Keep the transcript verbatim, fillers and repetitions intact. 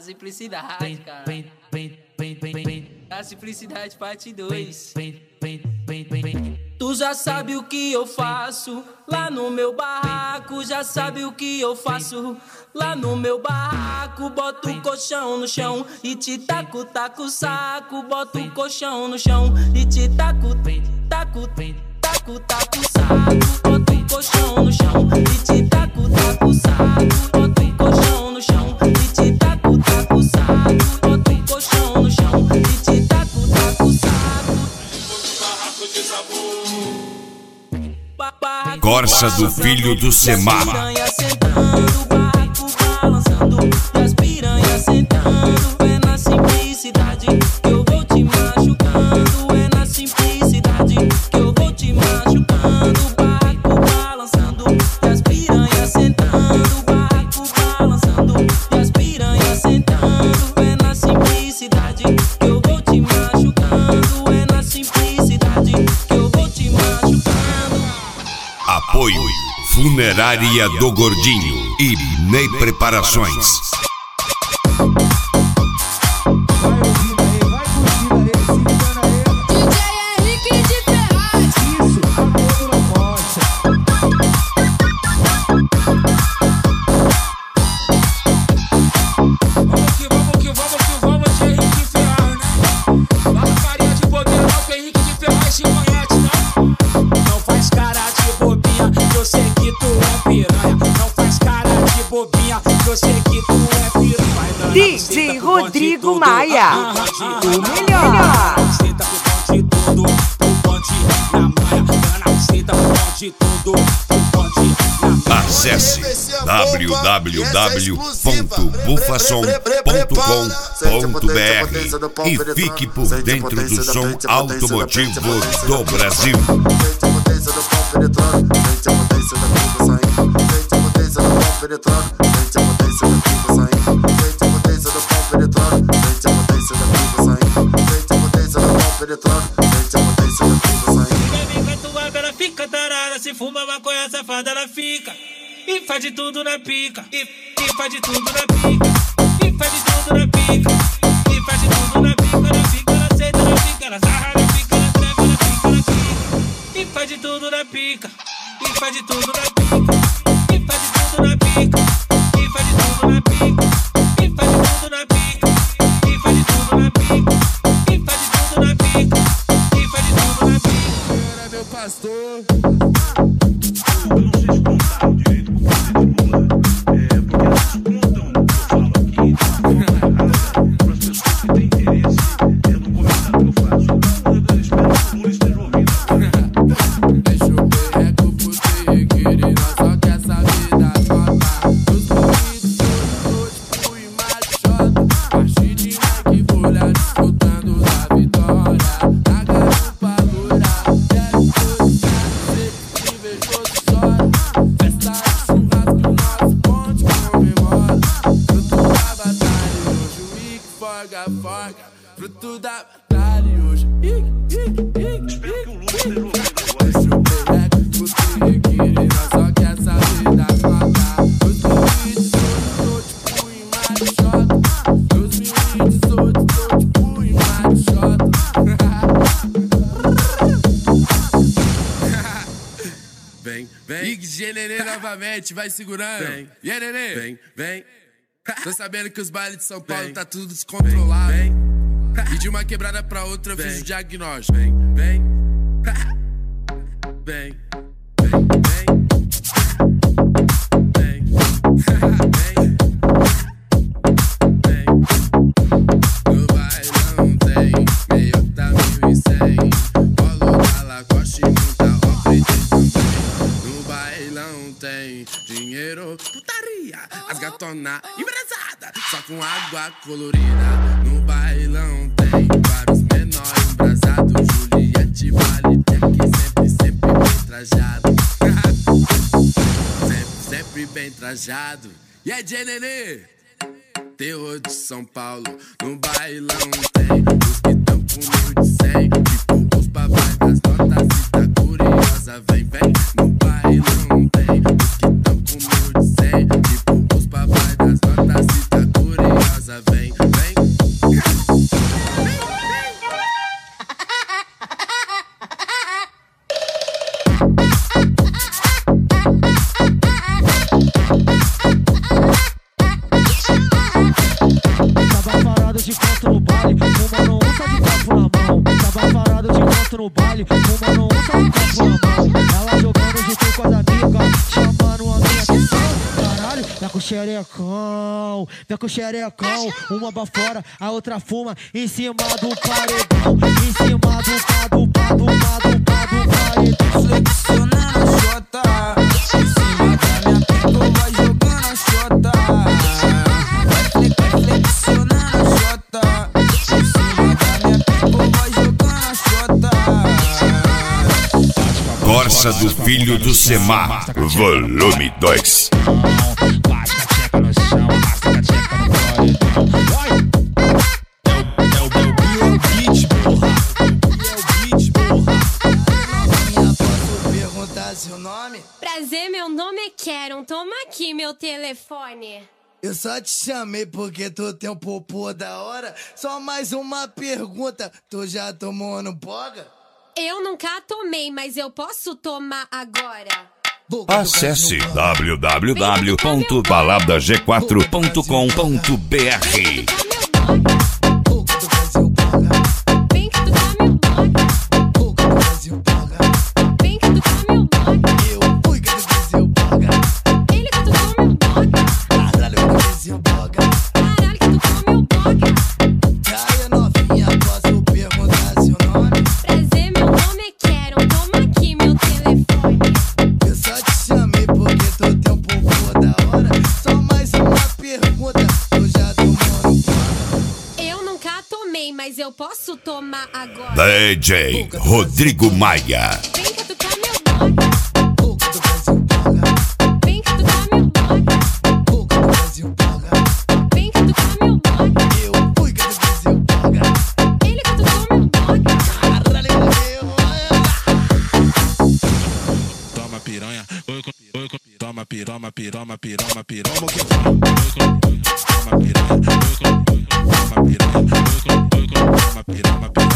simplicidade, cara. A simplicidade parte dois. Tu já sabe o que eu faço lá no meu barraco, já sabe o que eu faço lá no meu barraco. Boto o colchão no chão e te taco, taco o saco. Boto o colchão no chão e te taco, taco, taco, taco o saco. Boto o colchão no chão e te taco, taco o saco. Boto o colchão no chão e te taco, taco o saco. Boto o colchão no chão e te taco, taco o saco. Corsa do filho do Semar. Piranha sentando, barraco balançando, e as piranhas sentando. É na simplicidade que eu vou te machucando. É na simplicidade que eu vou te machucando. Barraco balançando, e as piranhas sentando. Barraco balançando, e as piranhas sentando. É na simplicidade que eu vou te machucando. É na simplicidade que eu vou te machucando. Apoio Funerária do Gordinho e Ney Preparações. D J Rodrigo Maia, o melhor. Acesse w w w ponto bufasom ponto com ponto b r e fique por dentro do som automotivo do Brasil. Ela fica tarada, se fuma maconha safada, ela fica e faz de tudo na pica, e, e faz de tudo na pica, e faz de tudo na pica, e faz de tudo na pica, ela fica, ela aceita, ela fica, ela sarra, ela fica, ela treva, ela fica, ela fica, e faz de tudo na pica, e faz de tudo na pica, e faz de tudo na pica, e faz de tudo na pica, e faz de tudo na pica, e faz de tudo na pica, e faz de tudo na pica, e faz de tudo na pica. Era meu pastor. Fruto da batalha hoje. Espero que o Lula esteja ouvindo agora. Você querer, só quer saber da faca. dois mil e dezoito, tô tipo em Marichota. dois mil e dezoito, tô tipo em Marichota. Vem, vem. Ig Generê novamente, vai segurando. Vem, Generê. Vem, vem. Tô sabendo que os bailes de São Paulo vem, tá tudo descontrolado. Vem. E de uma quebrada pra outra eu fiz o diagnóstico. Vem, vem, vem, vem, vem, vem, vem. No bailão tem Meiota mil e cem, Polo da Lacoste e muita obra e tem também. No bailão tem dinheiro, putaria, as gatona embrasada, só com água colorida. No bailão tem vários menores embrasados, Juliette, Vale, Jack, sempre, sempre bem trajado. Sempre, sempre bem trajado. E é Generê, terror de São Paulo. No bailão tem os que tão com mil de cem, tipo os papais das notas, se tá curiosa, vem, vem. No bailão tem os que tão com mil de cem, tipo os papais das notas, se tá curiosa, vem. tomando um só no copo na mão. Ela jogando junto com as amigas, chamando a minha atenção. Caralho, vem com xerecão, vem com xerecão. Uma pra fora, a outra fuma em cima do paredão. Em cima do pado, pado, pado, pado, paredão. Flexionando a xota, em cima da minha pica vai jogando a xota. Vai flexionando a xota, em cima da minha pica vai jogando a xota. Corsa do Filho do Semar, volume dois. Bate a tcheca no chão, arrasta a tcheca no paredão. É o beat, porra. É o beat, porra. Minha, posso perguntar seu nome? Prazer, meu nome é Karen. Toma aqui meu telefone. Eu só te chamei porque tu tem um popô da hora. Só mais uma pergunta, tu já tomou no boga? Eu nunca tomei, mas eu posso tomar agora. Acesse w w w ponto balada g quatro ponto com ponto b r. Vem que tu tá meu boga. Vem que tu tá meu boga. Eu fui que tu fez eu boga. Ele que tu tá meu boga. Caralho, que tu fez eu boga. Caralho que tu tá meu boga. Caia novinha, posso perguntar seu nome? Prazer, meu nome é Karen. Toma aqui meu telefone. Eu só te chamei porque tu tem um popô da hora. Só mais uma pergunta, tu já tomou no boga? Eu nunca tomei, mas eu posso tomar agora. D J Rodrigo Maia. Vem que tu tá meu boga. Pouco tu fez eu boga. Vem que tu tá meu boga. Pouco tu fez eu boga. Vem que tu tá meu boga. Eu fui que tu fez eu boga. Ele que tu tá meu boga. Caralho, eu Toma piranha, oi com oi com toma piroma, piroma, piroma, piroma que toma piranha, oi com toma piranha, oi com toma piranha, oi com oi com toma piroma, piroma.